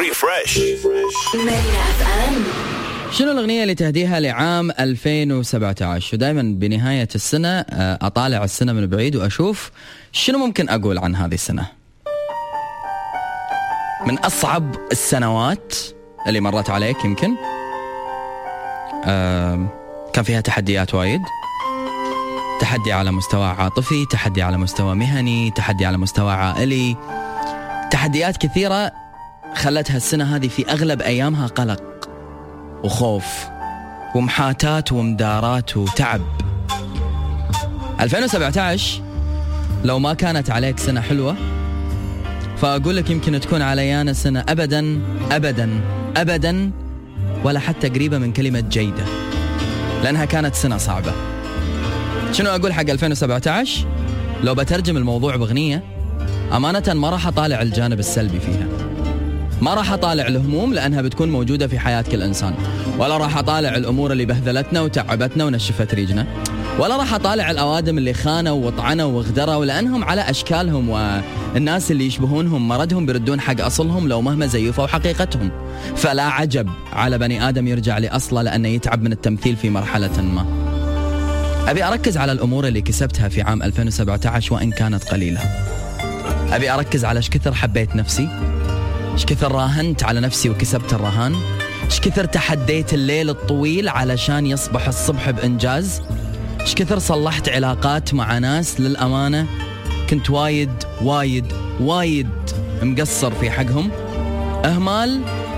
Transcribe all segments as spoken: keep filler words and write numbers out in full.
ريفرش. شنو الأغنية اللي تهديها لعام ألفين وسبعة عشر؟ ودائما بنهاية السنة أطالع السنة من بعيد وأشوف شنو ممكن أقول عن هذه السنة. من أصعب السنوات اللي مرت عليك يمكن، آه كان فيها تحديات وايد، تحدي على مستوى عاطفي، تحدي على مستوى مهني، تحدي على مستوى عائلي، تحديات كثيرة خلتها السنة هذه في أغلب أيامها قلق وخوف ومحاتات ومدارات وتعب. ألفين وسبعة عشر لو ما كانت عليك سنة حلوة فأقول لك يمكن تكون عليانا سنة أبدا أبدا أبدا ولا حتى قريبة من كلمة جيدة، لأنها كانت سنة صعبة. شنو أقول حق ألفين وسبعة عشر؟ لو بترجم الموضوع بغنية، أمانة ما راح أطالع الجانب السلبي فيها، ما راح أطالع الهموم لأنها بتكون موجودة في حياة كل إنسان، ولا راح أطالع الأمور اللي بهذلتنا وتعبتنا ونشفت ريجنا، ولا راح أطالع الأوادم اللي خانوا وطعنوا وغدروا، لأنهم على أشكالهم والناس اللي يشبهونهم مرضهم بيردون حق أصلهم لو مهما زيفوا حقيقتهم. فلا عجب على بني آدم يرجع لأصله لأنه يتعب من التمثيل في مرحلة ما. أبي أركز على الأمور اللي كسبتها في عام ألفين وسبعة عشر وإن كانت قليلة. أبي أركز على إيش كثر حبيت نفسي، إيش كثر راهنت على نفسي وكسبت الرهان، إيش كثر تحديت الليل الطويل علشان يصبح الصبح بإنجاز، إيش كثر صلحت علاقات مع ناس للأمانة كنت وايد وايد وايد مقصر في حقهم، أهمال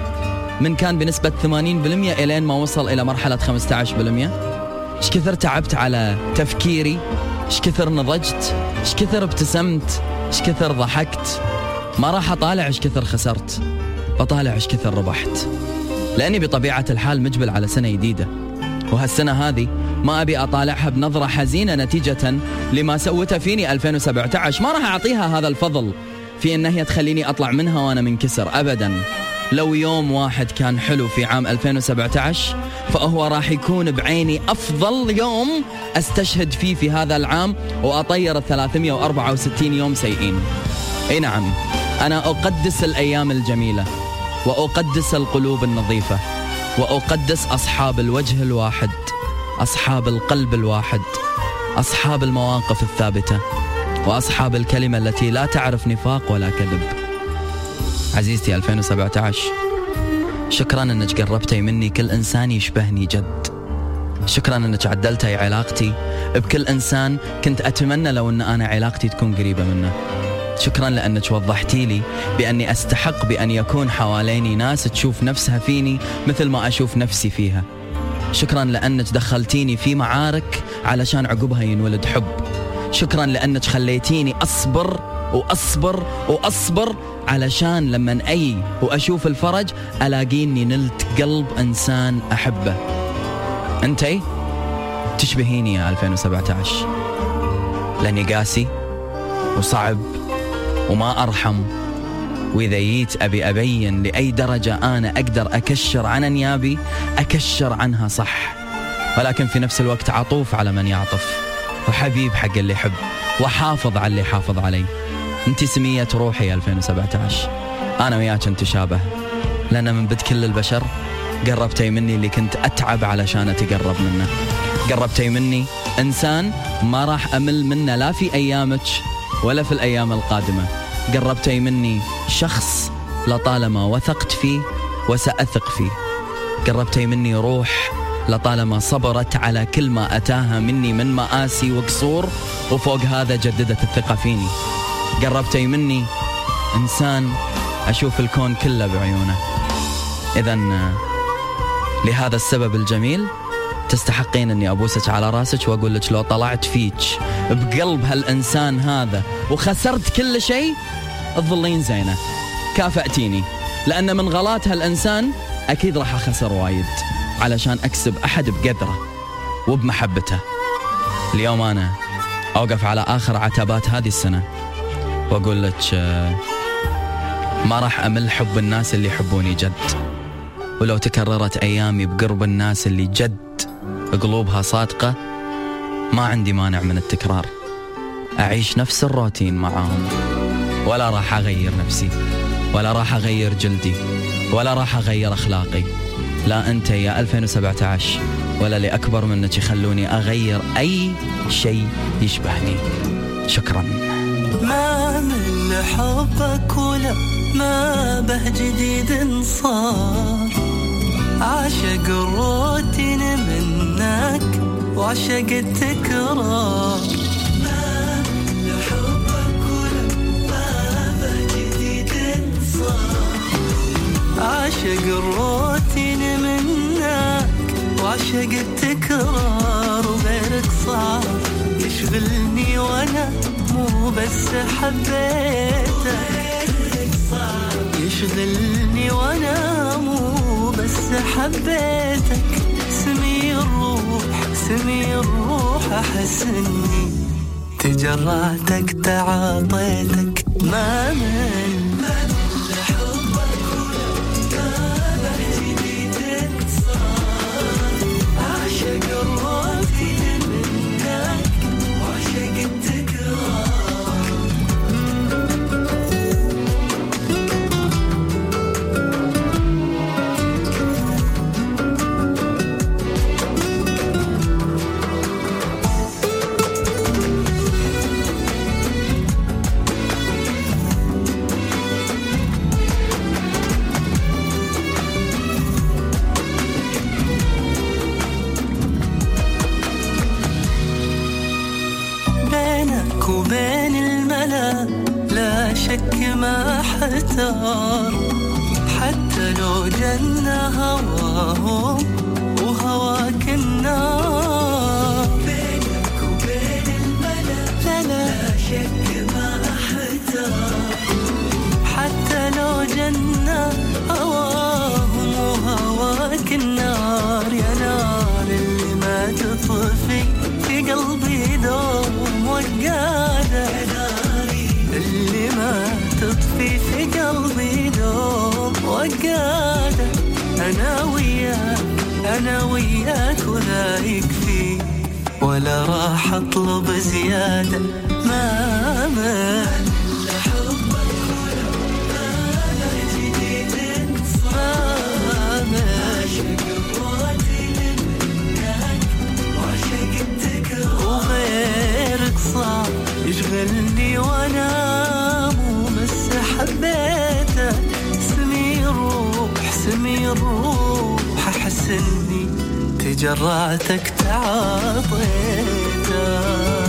من كان بنسبة ثمانين بالمئة إلين ما وصل إلى مرحلة خمسة عشر بالمئة. إيش كثر تعبت على تفكيري، إيش كثر نضجت، إيش كثر ابتسمت، إيش كثر ضحكت. ما راح أطالع إيش كثر خسرت، بطالع إيش كثر ربحت، لأني بطبيعة الحال مجبل على سنة جديدة. وهالسنة هذه ما أبي أطالعها بنظرة حزينة نتيجة لما سوته فيني ألفين وسبعة عشر. ما راح أعطيها هذا الفضل في أنها تخليني أطلع منها وأنا منكسر أبدا. لو يوم واحد كان حلو في عام ألفين وسبعة عشر فهو راح يكون بعيني أفضل يوم أستشهد فيه في هذا العام وأطير الثلاثمئة وأربعة وستين يوم سيئين. أي نعم، أنا أقدس الأيام الجميلة وأقدس القلوب النظيفة وأقدس أصحاب الوجه الواحد، أصحاب القلب الواحد، أصحاب المواقف الثابتة، وأصحاب الكلمة التي لا تعرف نفاق ولا كذب. عزيزتي ألفين وسبعة عشر، شكرا أنك قربتي مني كل إنسان يشبهني جد. شكرا أنك عدلتي علاقتي بكل إنسان كنت أتمنى لو أن أنا علاقتي تكون قريبة منه. شكرا لأنك وضحتي لي بأني أستحق بأن يكون حواليني ناس تشوف نفسها فيني مثل ما أشوف نفسي فيها. شكرا لأنك دخلتيني في معارك علشان عقبها ينولد حب. شكرا لأنك خليتيني أصبر وأصبر وأصبر علشان لما أي وأشوف الفرج ألاقيني نلت قلب إنسان أحبه. أنتي تشبهيني يا ألفين وسبعة عشر، لأني قاسي وصعب وما أرحم، وإذا جيت أبي أبين لأي درجة أنا أقدر أكشر عن أنيابي أكشر عنها صح، ولكن في نفس الوقت عطوف على من يعطف وحبيب حق اللي يحب وحافظ على اللي حافظ علي. انتي سمية روحي ألفين وسبعة عشر، أنا وياك نتشابه، لأن من بد كل البشر قربتي مني اللي كنت أتعب علشان أتقرب منه. قربتي مني إنسان ما راح أمل منه لا في أيامك ولا في الأيام القادمة. قربتي مني شخص لطالما وثقت فيه وسأثق فيه. قربتي مني روح لطالما صبرت على كل ما أتاها مني من مآسي وقصور، وفوق هذا جددت الثقة فيني. قربتي مني إنسان أشوف الكون كله بعيونه. إذن لهذا السبب الجميل تستحقين أني أبوسك على راسك وأقول لك لو طلعت فيك بقلب هالإنسان هذا وخسرت كل شيء تظلين زينة. كافأتيني، لأن من غلات هالإنسان أكيد راح أخسر وايد علشان أكسب أحد بقدره وبمحبته. اليوم أنا أوقف على آخر عتبات هذه السنة وأقول لك ما راح أمل حب الناس اللي يحبوني جد، ولو تكررت أيامي بقرب الناس اللي جد قلوبها صادقة ما عندي مانع من التكرار. أعيش نفس الروتين معاهم ولا راح أغير نفسي ولا راح أغير جلدي ولا راح أغير أخلاقي. لا أنت يا ألفين وسبعة عشر ولا اللي أكبر منك يخلوني أغير أي شيء يشبهني. شكرا. ما من حبك ولا ما به جديد صار، عاشق الروتين منك وعشق التكرار. ما من حبك ولا ما به جديد صار، عاشق الروتين منك وعشق التكرار. وغيرك صعب يشغلني وانا مو بس حبيتك، يشغلني وانا مو بس حبيتك. سمي الروح سمي الروح احس اني تجرعتك تعاطيتك. ما من وبين الملا لا شك ما احتار، حتى لو جنة هواهم وهواك النار. بينك وبين الملا لا, لا شك ما احتار، حتى لو جنة هواهم وهواك النار. يا نار اللي ما تطفي في قلبي دوم وقادة، اللي ما تطفي في قلبي دوم وقادة. أنا وياك أنا وياك ولا يكفي ولا راح أطلب زيادة. ما ما صعب يشغلني وانا مو بس حبيتك. سمي الروح سمي الروح احس اني تجرعتك تعاطيتك.